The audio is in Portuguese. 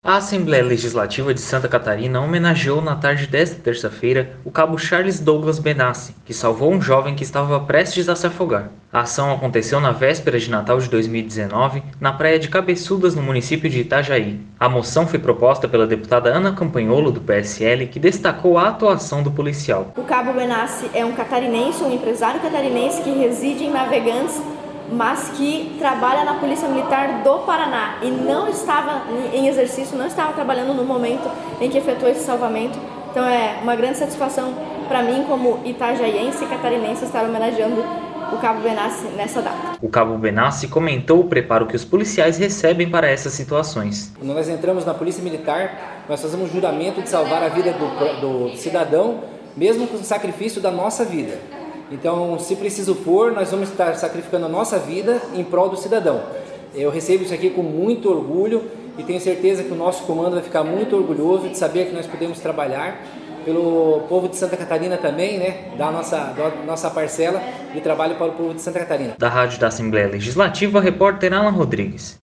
A Assembleia Legislativa de Santa Catarina homenageou na tarde desta terça-feira o cabo Charles Douglas Benassi, que salvou um jovem que estava prestes a se afogar. A ação aconteceu na véspera de Natal de 2019, na praia de Cabeçudas, no município de Itajaí. A moção foi proposta pela deputada Ana Campanholo, do PSL, que destacou a atuação do policial. O cabo Benassi é um catarinense, um empresário catarinense que reside em Navegantes, mas que trabalha na Polícia Militar do Paraná e não estava em exercício, não estava trabalhando no momento em que efetuou esse salvamento. Então é uma grande satisfação para mim, como itajaiense e catarinense, estar homenageando o cabo Benassi nessa data. O cabo Benassi comentou o preparo que os policiais recebem para essas situações. Quando nós entramos na Polícia Militar, nós fazemos um juramento de salvar a vida do cidadão, mesmo com o sacrifício da nossa vida. Então, se preciso for, nós vamos estar sacrificando a nossa vida em prol do cidadão. Eu recebo isso aqui com muito orgulho e tenho certeza que o nosso comando vai ficar muito orgulhoso de saber que nós podemos trabalhar pelo povo de Santa Catarina também, da nossa parcela de trabalho para o povo de Santa Catarina. Da Rádio da Assembleia Legislativa, repórter Alan Rodrigues.